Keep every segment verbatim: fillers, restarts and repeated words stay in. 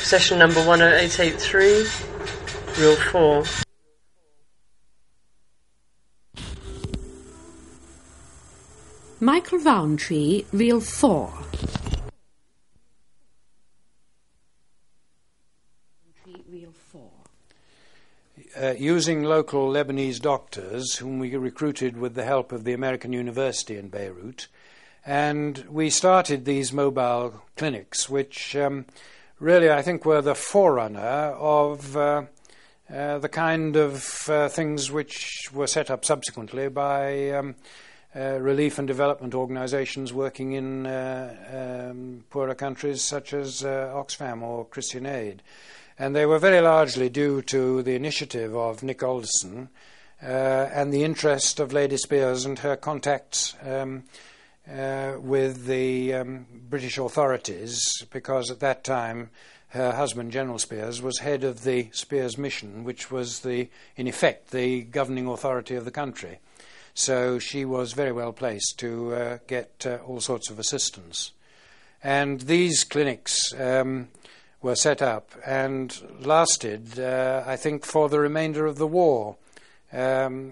Session number one oh eight eight three, Reel four. Michael Rowntree, Reel four. Reel four. Uh, using local Lebanese doctors whom we recruited with the help of the American University in Beirut, and we started these mobile clinics, which um, really I think were the forerunner of uh, uh, the kind of uh, things which were set up subsequently by um, uh, relief and development organizations working in uh, um, poorer countries such as uh, Oxfam or Christian Aid. And they were very largely due to the initiative of Nick Alderson uh, and the interest of Lady Spiers and her contacts um, uh, with the um, British authorities, because at that time her husband, General Spiers, was head of the Spiers Mission, which was, the, in effect, the governing authority of the country. So she was very well placed to uh, get uh, all sorts of assistance. And these clinics um, were set up and lasted, uh, I think, for the remainder of the war. Um,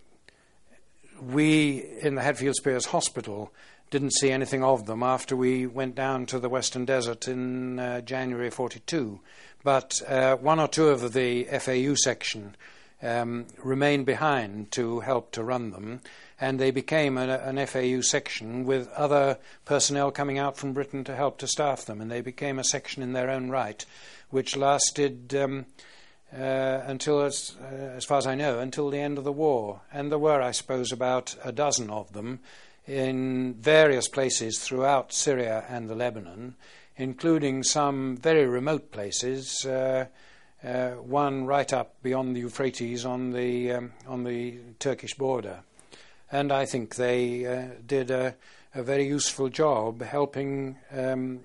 we, in the Hadfield Spiers Hospital, didn't see anything of them after we went down to the Western Desert in uh, January forty-two. But uh, one or two of the F A U section um, remained behind to help to run them, and they became an, an F A U section with other personnel coming out from Britain to help to staff them, and they became a section in their own right, which lasted um, uh, until, as, uh, as far as I know, until the end of the war. And there were, I suppose, about a dozen of them in various places throughout Syria and the Lebanon, including some very remote places, uh, uh, one right up beyond the Euphrates on the, um, on the Turkish border. And I think they uh, did a, a very useful job helping um,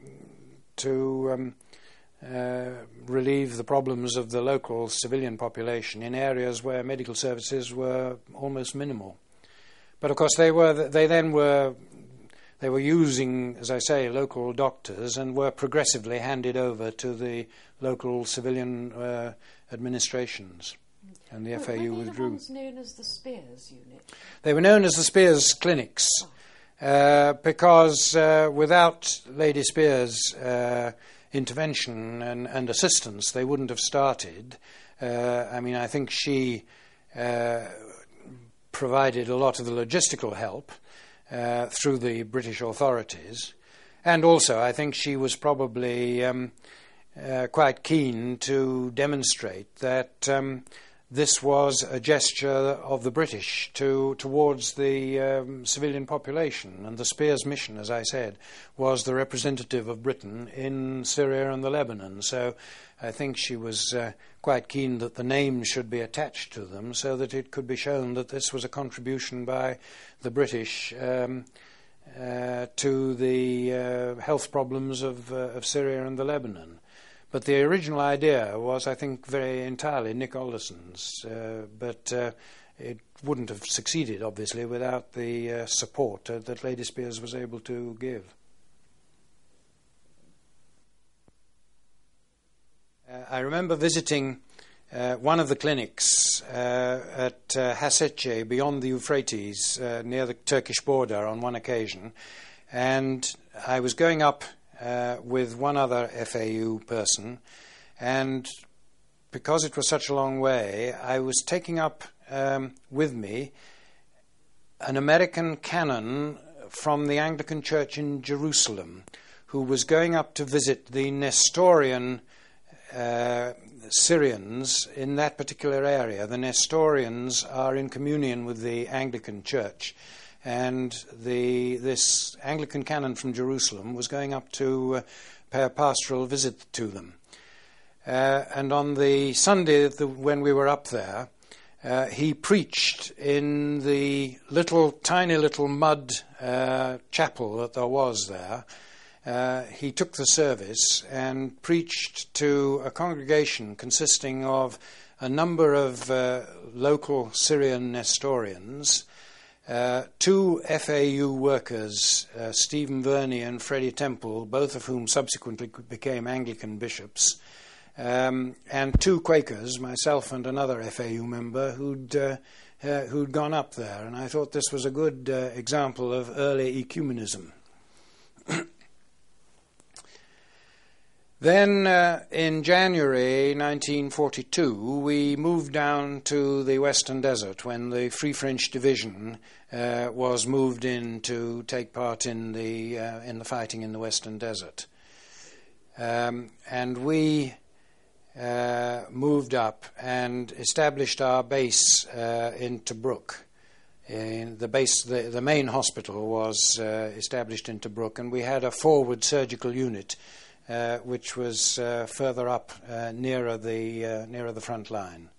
to um, uh, relieve the problems of the local civilian population in areas where medical services were almost minimal. But of course, they were they then were they were using, as I say, local doctors, and were progressively handed over to the local civilian uh, administrations. And the Well, F A U were they withdrew. the ones known as the Spiers Unit? They were known as the Spiers Clinics uh, because uh, without Lady Spiers' uh, intervention and, and assistance, they wouldn't have started. Uh, I mean, I think she uh, provided a lot of the logistical help uh, through the British authorities, and also I think she was probably um, uh, quite keen to demonstrate that um, this was a gesture of the British to, towards the um, civilian population. And the Spiers Mission, as I said, was the representative of Britain in Syria and the Lebanon. So I think she was uh, quite keen that the name should be attached to them so that it could be shown that this was a contribution by the British um, uh, to the uh, health problems of, uh, of Syria and the Lebanon. But the original idea was, I think, very entirely Nick Alderson's, uh, but uh, it wouldn't have succeeded, obviously, without the uh, support uh, that Lady Spiers was able to give. Uh, I remember visiting uh, one of the clinics uh, at uh, Hasece, beyond the Euphrates, uh, near the Turkish border on one occasion, and I was going up Uh, with one other F A U person, and because it was such a long way, I was taking up um, with me an American canon from the Anglican Church in Jerusalem, who was going up to visit the Nestorian uh, Syrians in that particular area. The Nestorians are in communion with the Anglican Church. And the, this Anglican canon from Jerusalem was going up to uh, pay a pastoral visit to them. Uh, and on the Sunday the, when we were up there, uh, he preached in the little, tiny little mud uh, chapel that there was there. Uh, he took the service and preached to a congregation consisting of a number of uh, local Syrian Nestorians, uh, two F A U workers, uh, Stephen Verney and Freddie Temple, both of whom subsequently became Anglican bishops, um, and two Quakers, myself and another F A U member, who'd uh, uh, who'd gone up there. And I thought this was a good uh, example of early ecumenism. Then, uh, in January nineteen forty-two, we moved down to the Western Desert when the Free French Division uh, was moved in to take part in the uh, in the fighting in the Western Desert, um, and we uh, moved up and established our base uh, in Tobruk. In the base, the, the main hospital was uh, established in Tobruk, and we had a forward surgical unit. Uh, which was uh, further up uh, nearer the uh, nearer the front line,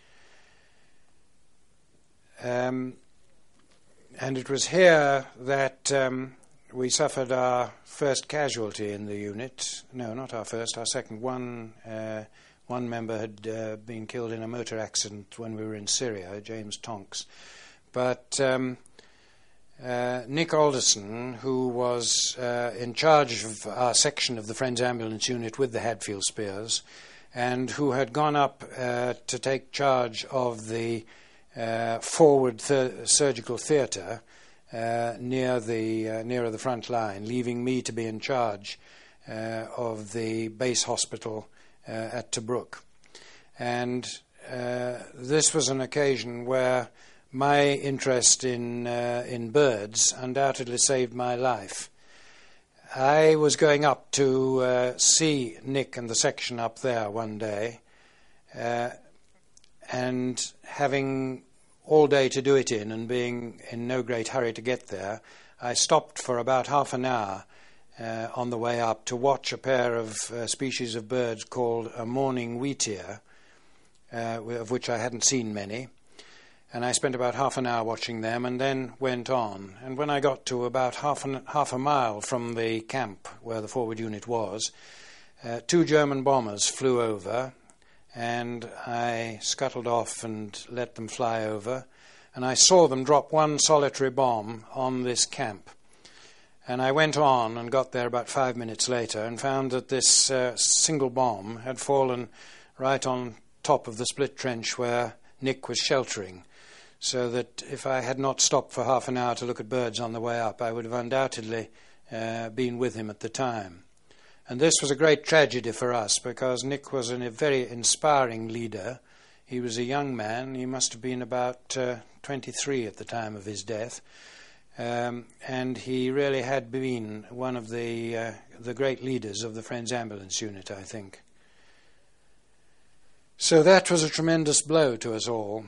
um, and it was here that um, we suffered our first casualty in the unit. No, not our first, our second. One uh, one member had uh, been killed in a motor accident when we were in Syria, James Tonks, but. Um, Uh, Nick Alderson, who was uh, in charge of our section of the Friends Ambulance Unit with the Hadfield Spears, and who had gone up uh, to take charge of the uh, forward th- surgical theatre uh, near the uh, nearer the front line, leaving me to be in charge uh, of the base hospital uh, at Tobruk. And uh, this was an occasion where my interest in uh, in birds undoubtedly saved my life. I was going up to uh, see Nick and the section up there one day, uh, and having all day to do it in and being in no great hurry to get there, I stopped for about half an hour uh, on the way up to watch a pair of uh, species of birds called a mourning wheatear, uh, of which I hadn't seen many. And I spent about half an hour watching them and then went on. And when I got to about half, an, half a mile from the camp where the forward unit was, uh, two German bombers flew over, and I scuttled off and let them fly over. And I saw them drop one solitary bomb on this camp. And I went on and got there about five minutes later and found that this uh, single bomb had fallen right on top of the split trench where Nick was sheltering. So that if I had not stopped for half an hour to look at birds on the way up, I would have undoubtedly uh, been with him at the time. And this was a great tragedy for us, because Nick was a very inspiring leader. He was a young man. He must have been about uh, twenty-three at the time of his death. Um, and he really had been one of the, uh, the great leaders of the Friends Ambulance Unit, I think. So that was a tremendous blow to us all.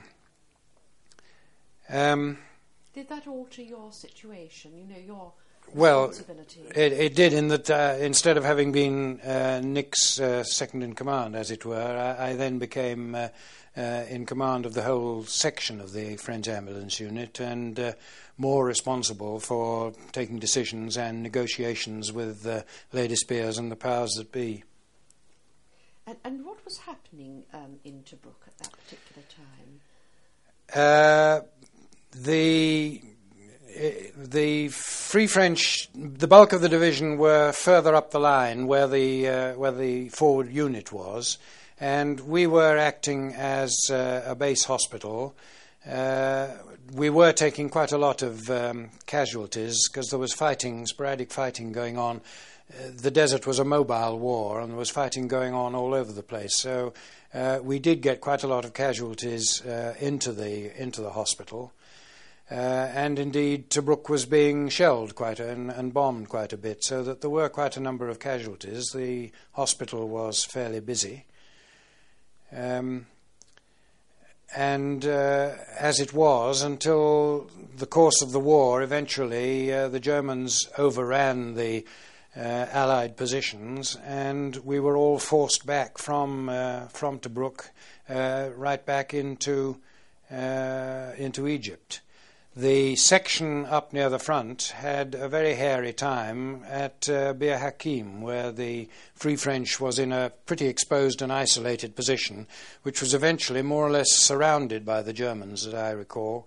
Um, Did that alter your situation, you know, your well, responsibility? it, it did, in that uh, instead of having been uh, Nick's uh, second in command, as it were, I, I then became uh, uh, in command of the whole section of the Friends Ambulance Unit, and uh, more responsible for taking decisions and negotiations with uh, Lady Spears and the powers that be. And, and what was happening um, in Tobruk at that particular time? Uh, the the Free French, the bulk of the division were further up the line where the uh, where the forward unit was, and we were acting as uh, a base hospital. Uh, we were taking quite a lot of um, casualties because there was fighting, sporadic fighting going on. Uh, the desert was a mobile war, and there was fighting going on all over the place. So uh, we did get quite a lot of casualties uh, into the into the hospital. Uh, and indeed, Tobruk was being shelled quite a, and, and bombed quite a bit, so that there were quite a number of casualties. The hospital was fairly busy. Um, and uh, as it was, until the course of the war, eventually uh, the Germans overran the uh, Allied positions, and we were all forced back from uh, from Tobruk uh, right back into uh, into Egypt. The section up near the front had a very hairy time at uh, Bir Hakeim, where the Free French was in a pretty exposed and isolated position, which was eventually more or less surrounded by the Germans, as I recall.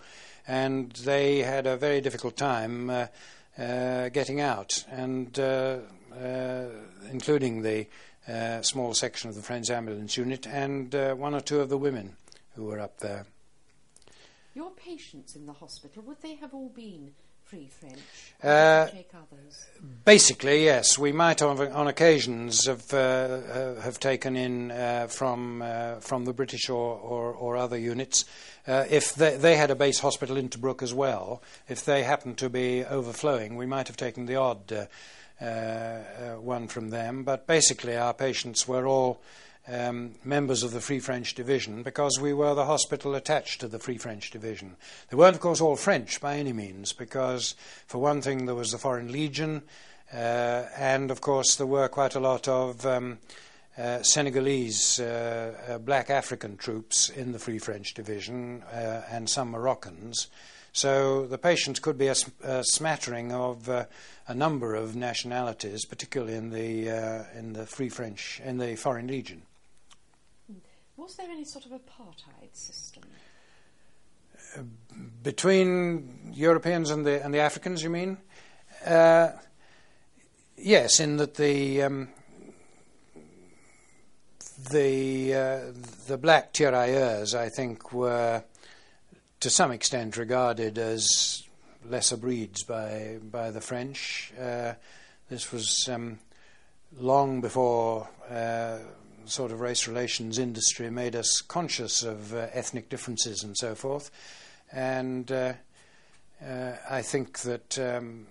and they had a very difficult time uh, uh, getting out, and uh, uh, including the uh, small section of the French ambulance unit and uh, one or two of the women who were up there. Your patients in the hospital, would they have all been Free French? Or Uh, did you take others? Basically, yes. We might, on, on occasions, have uh, uh, have taken in uh, from uh, from the British or, or, or other units. Uh, if they, they had a base hospital in Tobruk as well, if they happened to be overflowing, we might have taken the odd uh, uh, uh, one from them. But basically, our patients were all Um, members of the Free French Division, because we were the hospital attached to the Free French Division. They weren't, of course, all French by any means, because, for one thing, there was the Foreign Legion, uh, and, of course, there were quite a lot of um, uh, Senegalese, uh, uh, black African troops in the Free French Division, uh, and some Moroccans. So the patients could be a, a smattering of uh, a number of nationalities, particularly in the uh, in the Free French, in the Foreign Legion. Was there any sort of apartheid system? Uh, between Europeans and the and the Africans, you mean? Uh, yes, in that the um, the uh, the black tirailleurs, I think, were to some extent regarded as lesser breeds by by the French. Uh, this was um, long before uh, sort of race relations industry made us conscious of uh, ethnic differences and so forth. And uh, uh, I think that um,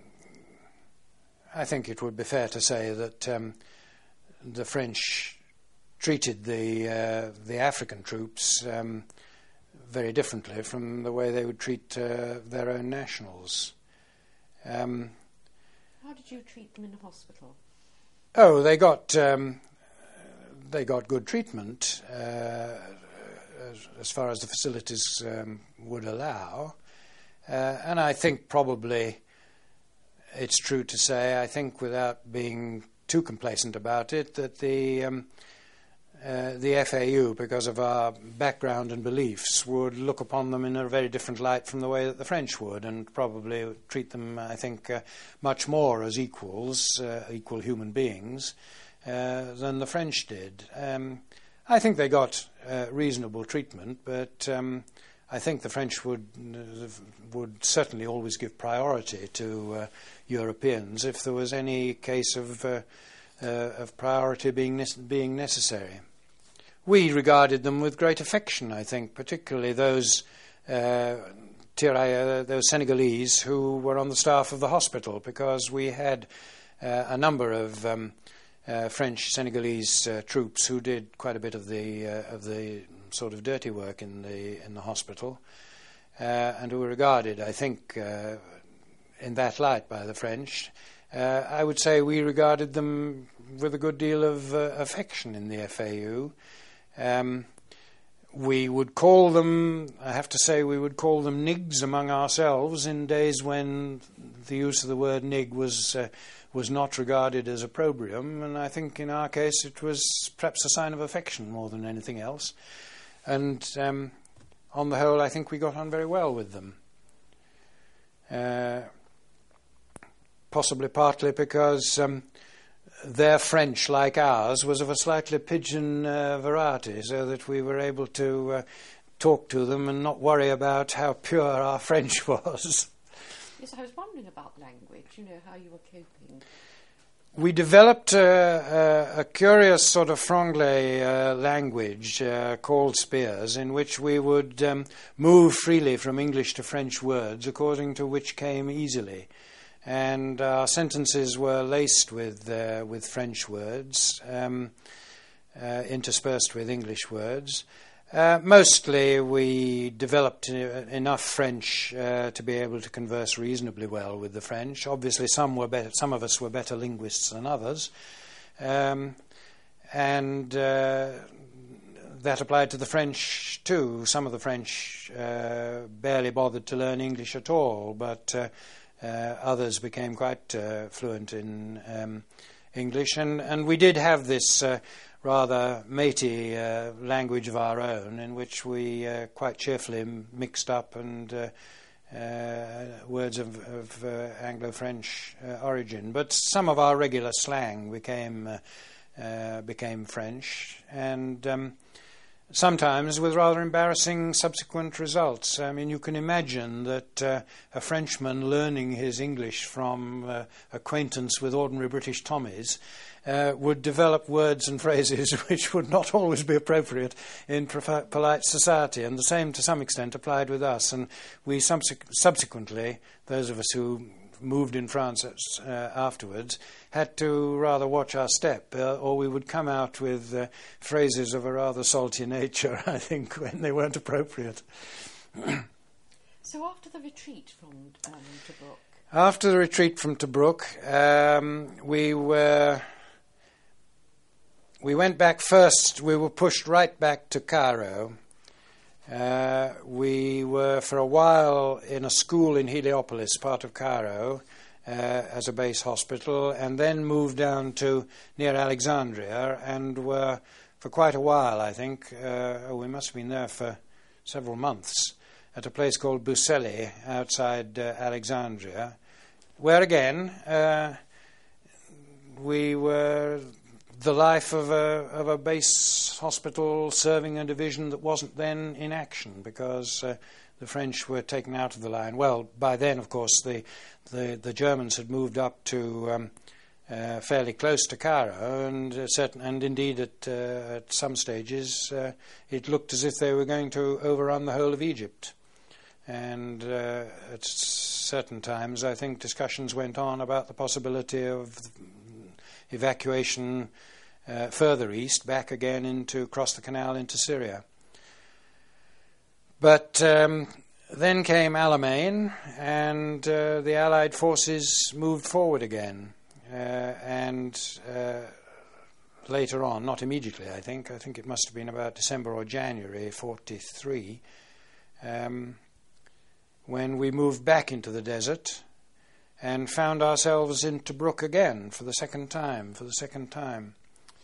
I think it would be fair to say that um, the French treated the uh, the African troops Um, very differently from the way they would treat uh, their own nationals. Um, How did you treat them in the hospital? oh, they got um, they got good treatment uh, as, as far as the facilities um, would allow, uh, and I think probably it's true to say, I think without being too complacent about it, that the um, Uh, the F A U, because of our background and beliefs, would look upon them in a very different light from the way that the French would, and probably treat them, I think, uh, much more as equals, uh, equal human beings, uh, than the French did. Um, I think they got uh, reasonable treatment, but um, I think the French would uh, would certainly always give priority to uh, Europeans if there was any case of uh, uh, of priority being ne- being necessary. We regarded them with great affection, I think, particularly those uh, tirailleurs, those Senegalese who were on the staff of the hospital, because we had uh, a number of um, uh, French Senegalese uh, troops who did quite a bit of the uh, of the sort of dirty work in the in the hospital, uh, and who were regarded, I think, uh, in that light by the French. Uh, I would say we regarded them with a good deal of uh, affection in the F A U. Um, we would call them, I have to say, we would call them nigs among ourselves in days when the use of the word nig was uh, was not regarded as opprobrium, and I think in our case it was perhaps a sign of affection more than anything else. And um, on the whole, I think we got on very well with them. Uh, possibly partly because Um, their French, like ours, was of a slightly pidgin uh, variety, so that we were able to uh, talk to them and not worry about how pure our French was. Yes, I was wondering about language, you know, how you were coping. We developed a, a, a curious sort of franglais uh, language uh, called Spears, in which we would um, move freely from English to French words according to which came easily. And our sentences were laced with uh, with French words, um, uh, interspersed with English words. Uh, mostly we developed uh, enough French uh, to be able to converse reasonably well with the French. Obviously some were better, some of us were better linguists than others. Um, and uh, that applied to the French too. Some of the French uh, barely bothered to learn English at all, but uh, uh, others became quite uh, fluent in um, English. And, and we did have this uh, rather matey uh, language of our own, in which we uh, quite cheerfully mixed up and uh, uh, words of, of uh, Anglo-French uh, origin. But some of our regular slang became uh, uh, became French, and um, sometimes with rather embarrassing subsequent results. I mean, you can imagine that uh, a Frenchman learning his English from uh, acquaintance with ordinary British Tommies uh, would develop words and phrases which would not always be appropriate in profi- polite society, and the same to some extent applied with us. And we subse- subsequently, those of us who moved in France uh, afterwards, had to rather watch our step, uh, or we would come out with uh, phrases of a rather salty nature, I think, when they weren't appropriate. So after the retreat from um, Tobruk? After the retreat from Tobruk, um, we were... We went back first, we were pushed right back to Cairo. Uh, we were for a while in a school in Heliopolis, part of Cairo, uh, as a base hospital, and then moved down to near Alexandria, and were for quite a while, I think, uh, oh, we must have been there for several months, at a place called Buseli outside uh, Alexandria, where again uh, we were the life of a, of a base hospital serving a division that wasn't then in action, because uh, the French were taken out of the line. Well, by then, of course, the the, the Germans had moved up to um, uh, fairly close to Cairo, and uh, certain, and indeed at uh, at some stages uh, it looked as if they were going to overrun the whole of Egypt. And uh, at certain times, I think discussions went on about the possibility of evacuation uh, further east, back again into, across the canal into Syria. But um, then came Alamein, and uh, the Allied forces moved forward again. Uh, and uh, later on, not immediately, I think, I think it must have been about December or January forty-three, um, when we moved back into the desert and found ourselves in Tobruk again for the second time, for the second time.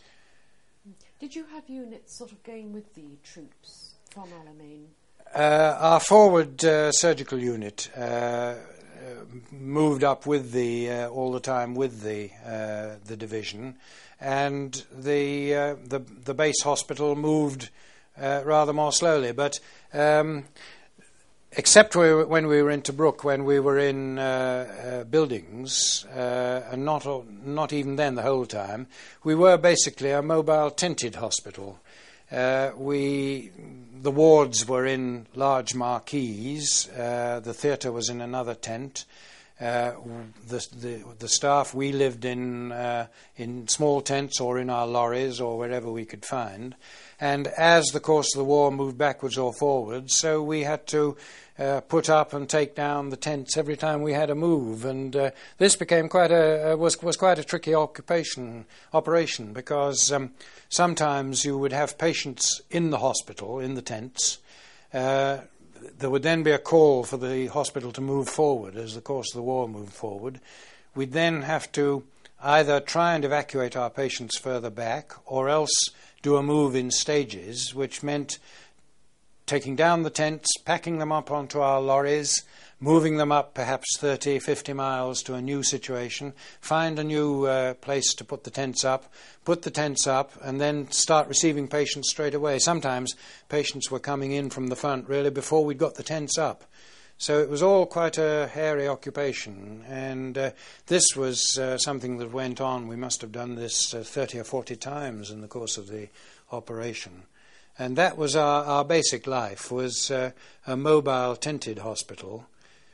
Did you have units sort of going with the troops from Alamein? Uh, our forward uh, surgical unit uh, uh, moved up with the uh, all the time with the uh, the division, and the uh, the the base hospital moved uh, rather more slowly, but. Um, Except we were, when we were in Tobruk, when we were in uh, uh, buildings, uh, and not not even then the whole time, we were basically a mobile tented hospital. Uh, we the wards were in large marquees. Uh, the theatre was in another tent. Uh, the, the the staff, we lived in uh, in small tents or in our lorries or wherever we could find. And as the course of the war moved backwards or forwards, so we had to uh, put up and take down the tents every time we had a move, and uh, this became quite a uh, was was quite a tricky occupation operation, because um, sometimes you would have patients in the hospital in the tents. Uh, there would then be a call for the hospital to move forward as the course of the war moved forward. We'd then have to either try and evacuate our patients further back, or else do a move in stages, which meant taking down the tents, packing them up onto our lorries, moving them up perhaps thirty, fifty miles to a new situation, find a new uh, place to put the tents up, put the tents up, and then start receiving patients straight away. Sometimes patients were coming in from the front really before we'd got the tents up. So it was all quite a hairy occupation, and uh, this was uh, something that went on. We must have done this uh, thirty or forty times in the course of the operation. And that was our, our basic life, was uh, a mobile tented hospital,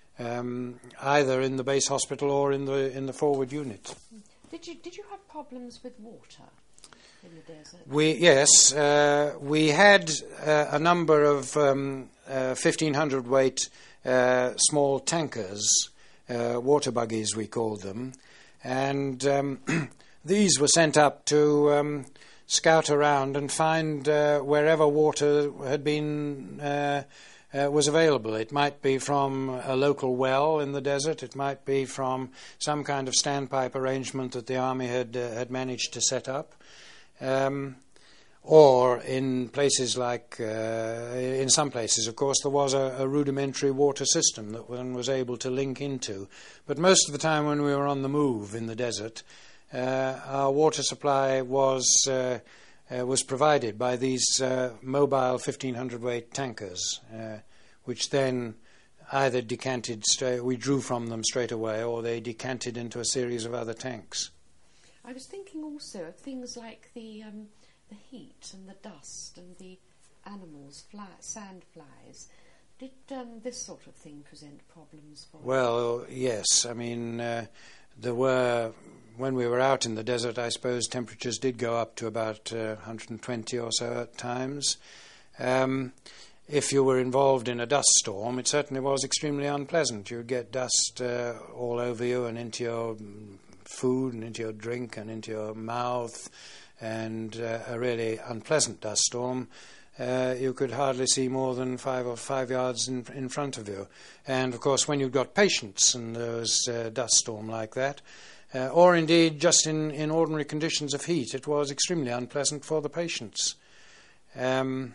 um, either in the base hospital or in the in the forward unit. Did you did you have problems with water in the desert? We yes, uh, we had uh, a number of um, uh, fifteen hundred weight Uh, small tankers, uh, water buggies we called them, and um, these were sent up to um, scout around and find uh, wherever water had been uh, uh, was available. It might be from a local well in the desert, it might be from some kind of standpipe arrangement that the army had uh, had managed to set up. Um, or in places like, uh, in some places, of course, there was a, a rudimentary water system that one was able to link into. But most of the time when we were on the move in the desert, uh, our water supply was uh, uh, was provided by these uh, mobile fifteen hundred weight tankers, uh, which then either decanted, straight, we drew from them straight away, or they decanted into a series of other tanks. I was thinking also of things like the um, the heat and the dust and the animals, fly, sand flies. Did um, this sort of thing present problems for you? Well, yes. I mean, uh, there were, when we were out in the desert, I suppose temperatures did go up to about uh, one hundred twenty or so at times. Um, if you were involved in a dust storm, it certainly was extremely unpleasant. You would get dust uh, all over you and into your food and into your drink and into your mouth, and uh, a really unpleasant dust storm. Uh, you could hardly see more than five or five yards in, in front of you. And, of course, when you've got patients and there was a dust storm like that, uh, or indeed just in, in ordinary conditions of heat, it was extremely unpleasant for the patients. Um,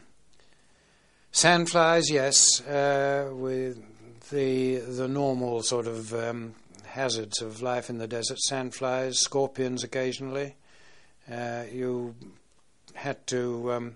sandflies, yes, uh, with the, the normal sort of um, hazards of life in the desert, sandflies, scorpions occasionally. Uh, you had to um,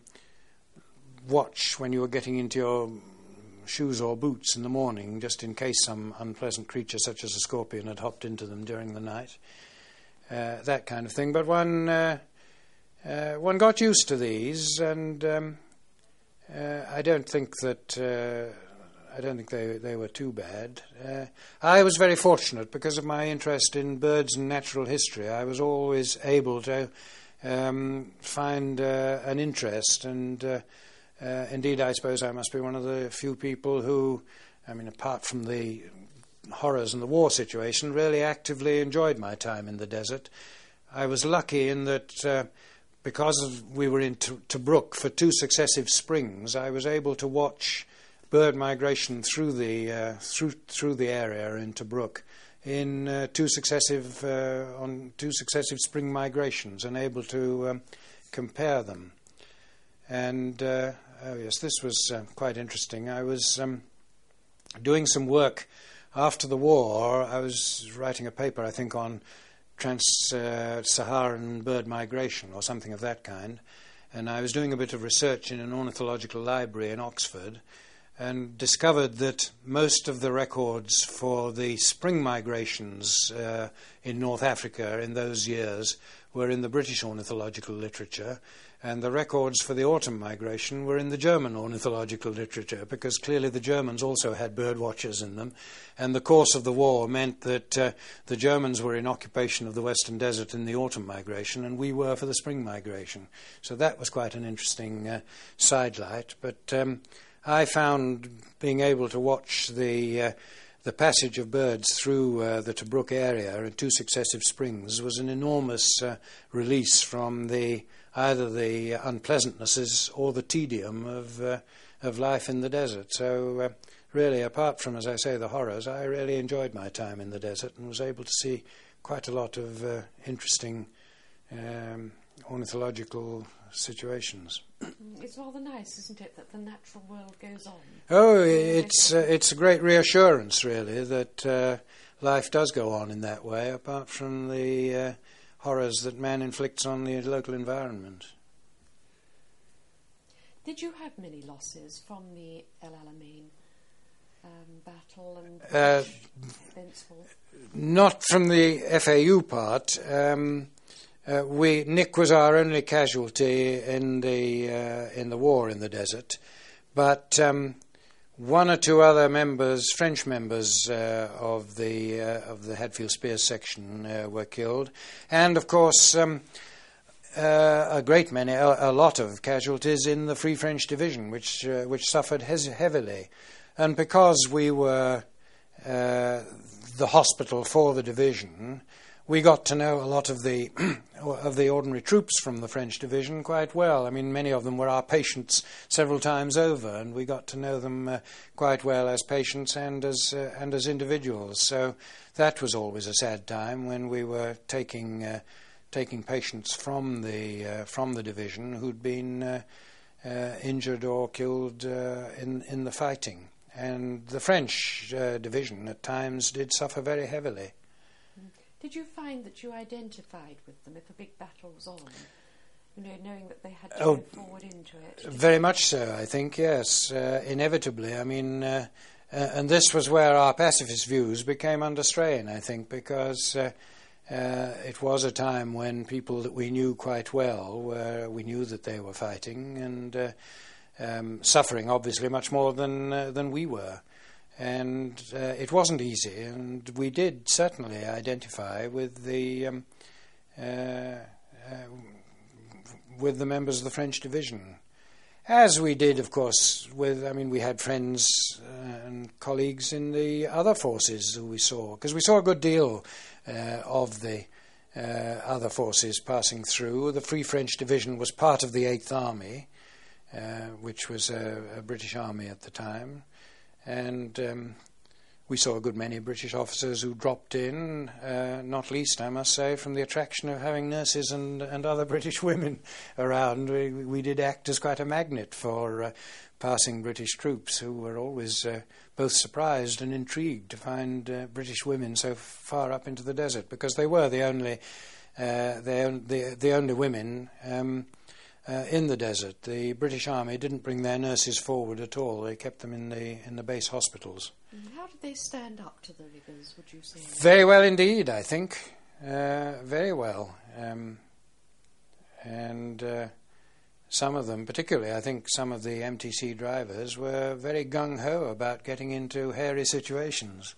watch when you were getting into your shoes or boots in the morning, just in case some unpleasant creature such as a scorpion had hopped into them during the night. Uh, that kind of thing. But one uh, uh, one got used to these, and um, uh, I don't think that uh, I don't think they they were too bad. Uh, I was very fortunate because of my interest in birds and natural history. I was always able to um, find uh, an interest, and uh, uh, indeed, I suppose I must be one of the few people who, I mean, apart from the horrors and the war situation, really actively enjoyed my time in the desert. I was lucky in that uh, because of, we were in T- Tobruk for two successive springs, I was able to watch bird migration through the uh, through through the area in Tobruk in uh, two successive uh, on two successive spring migrations, and able to um, compare them. And uh, oh yes, this was uh, quite interesting. I was um, doing some work after the war. I was writing a paper, I think, on trans-Saharan uh, bird migration or something of that kind, and I was doing a bit of research in an ornithological library in Oxford, and discovered that most of the records for the spring migrations uh, in North Africa in those years were in the British ornithological literature, and the records for the autumn migration were in the German ornithological literature, because clearly the Germans also had bird watchers in them, and the course of the war meant that uh, the Germans were in occupation of the Western Desert in the autumn migration, and we were for the spring migration. So that was quite an interesting uh, sidelight, but um, I found being able to watch the uh, the passage of birds through uh, the Tobruk area in two successive springs was an enormous uh, release from the either the unpleasantnesses or the tedium of uh, of life in the desert. So uh, really, apart from, as I say, the horrors, I really enjoyed my time in the desert and was able to see quite a lot of uh, interesting um, ornithological situations. It's rather nice, isn't it, that the natural world goes on? Oh, it's uh, it's a great reassurance, really, that uh, life does go on in that way, apart from the uh, horrors that man inflicts on the local environment. Did you have many losses from the El Alamein um, battle and Uh, Bentzville? Not from the F A U part. Um, Uh, we Nick was our only casualty in the uh, in the war in the desert, but um, one or two other members, French members uh, of the uh, of the Hadfield Spears section, uh, were killed, and of course um, uh, a great many, a, a lot of casualties in the Free French Division, which uh, which suffered hes- heavily, and because we were uh, the hospital for the division, we got to know a lot of the of the ordinary troops from the French division quite well. I mean, many of them were our patients several times over, and we got to know them uh, quite well as patients and as uh, and as individuals. So that was always a sad time when we were taking uh, taking patients from the uh, from the division who'd been uh, uh, injured or killed uh, in in the fighting. And the French uh, division at times did suffer very heavily. Did you find that you identified with them if a big battle was on? You know, knowing that they had to oh, go forward into it. Very much so, I think, yes, uh, inevitably. I mean, uh, uh, and this was where our pacifist views became under strain, I think, because uh, uh, it was a time when people that we knew quite well, were, we knew that they were fighting and uh, um, suffering, obviously, much more than uh, than we were. And uh, it wasn't easy, and we did certainly identify with the um, uh, uh, with the members of the French division, as we did, of course, with, I mean, we had friends uh, and colleagues in the other forces who we saw, because we saw a good deal uh, of the uh, other forces passing through. The Free French Division was part of the Eighth Army, uh, which was a, a British army at the time. And um, we saw a good many British officers who dropped in, uh, not least, I must say, from the attraction of having nurses and, and other British women around. We, we did act as quite a magnet for uh, passing British troops, who were always uh, both surprised and intrigued to find uh, British women so far up into the desert, because they were the only, uh, the, the, the only women um, Uh, in the desert. The British Army didn't bring their nurses forward at all. They kept them in the in the base hospitals. How did they stand up to the rigours, would you say? Very well indeed, I think. Uh, very well. Um, and uh, some of them, particularly I think some of the M T C drivers, were very gung-ho about getting into hairy situations.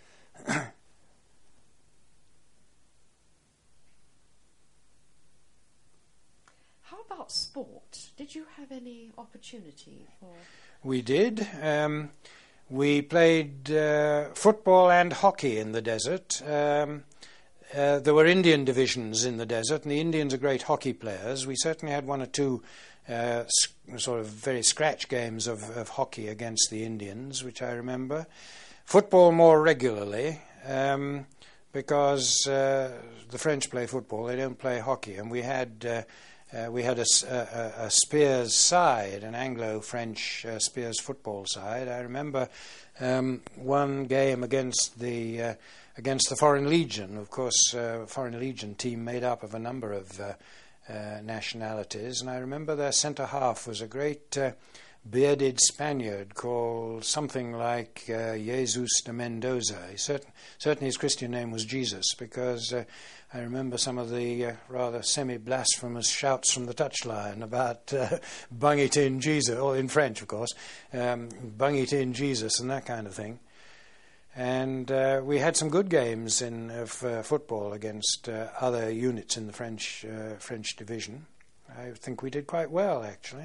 About sport, did you have any opportunity for? We did. Um, we played uh, football and hockey in the desert. Um, uh, there were Indian divisions in the desert, and the Indians are great hockey players. We certainly had one or two uh, sc- sort of very scratch games of, of hockey against the Indians, which I remember. Football more regularly, um, because uh, the French play football, they don't play hockey, and we had Uh, Uh, we had a, a, a Spears side, an Anglo-French uh, Spears football side. I remember um, one game against the uh, against the Foreign Legion. Of course, uh, Foreign Legion team made up of a number of uh, uh, nationalities, and I remember their centre half was a great uh, bearded Spaniard called something like uh, Jesus de Mendoza. He certain, certainly his Christian name was Jesus, because Uh, I remember some of the uh, rather semi-blasphemous shouts from the touchline about uh, bung it in Jesus, or in French, of course, um, bung it in Jesus and that kind of thing. And uh, we had some good games in of uh, football against uh, other units in the French uh, French division. I think we did quite well, actually.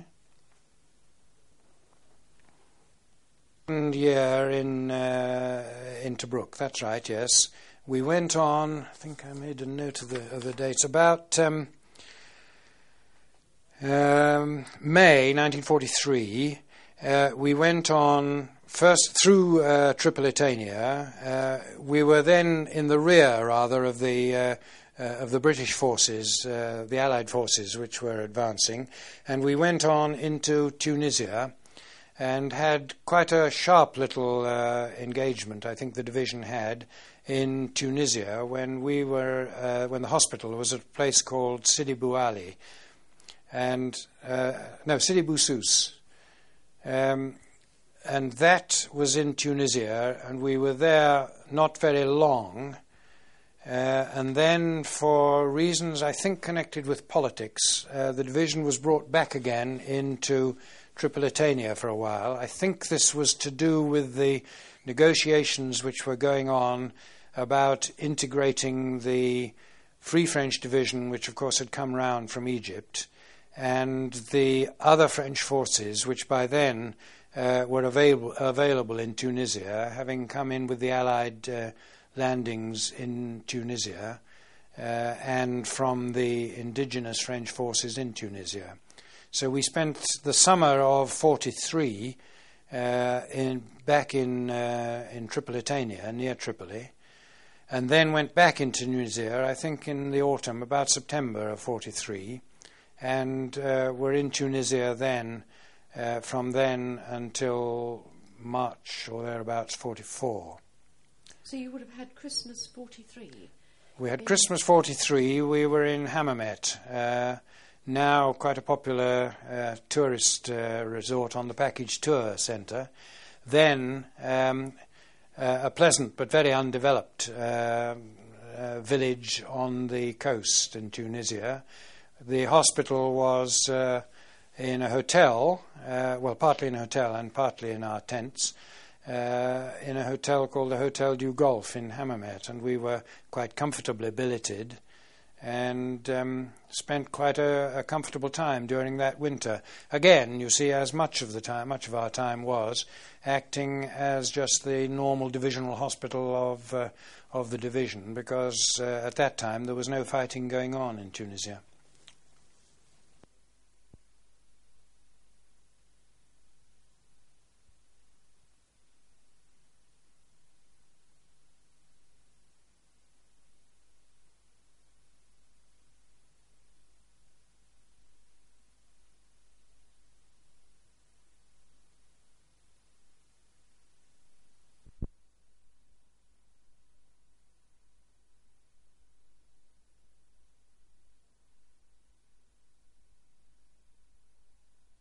And year in uh, in Tobruk, that's right, yes. We went on, I think I made a note of the, of the dates, about um, um, May nineteen forty-three. Uh, we went on first through uh, Tripolitania. Uh, we were then in the rear, rather, of the uh, uh, of the British forces, uh, the Allied forces, which were advancing, and we went on into Tunisia and had quite a sharp little uh, engagement, I think the division had, in Tunisia when we were uh, when the hospital was at a place called Sidi Bou Ali, and uh, no Sidi Bou Souss, um, and that was in Tunisia, and we were there not very long, uh, and then for reasons I think connected with politics, uh, the division was brought back again into Tripolitania for a while. I think this was to do with the negotiations which were going on about integrating the Free French Division, which of course had come round from Egypt, and the other French forces, which by then uh, were available, available in Tunisia, having come in with the Allied uh, landings in Tunisia, uh, and from the indigenous French forces in Tunisia. So we spent the summer of forty-three uh, in, back in, uh, in Tripolitania, near Tripoli, and then went back into Tunisia, I think in the autumn, about September of forty-three, and uh, were in Tunisia then, uh, from then until March or thereabouts forty-four. So you would have had Christmas forty-three? We had Christmas forty-three, we were in Hammamet, uh, now quite a popular uh, tourist uh, resort on the package tour centre. Then um, uh, a pleasant but very undeveloped uh, uh, village on the coast in Tunisia. The hospital was uh, in a hotel, uh, well, partly in a hotel and partly in our tents, uh, in a hotel called the Hotel du Golfe in Hammamet, and we were quite comfortably billeted and um, spent quite a, a comfortable time during that winter. Again, you see, as much of the time, much of our time was acting as just the normal divisional hospital of uh, of the division, because uh, at that time there was no fighting going on in Tunisia.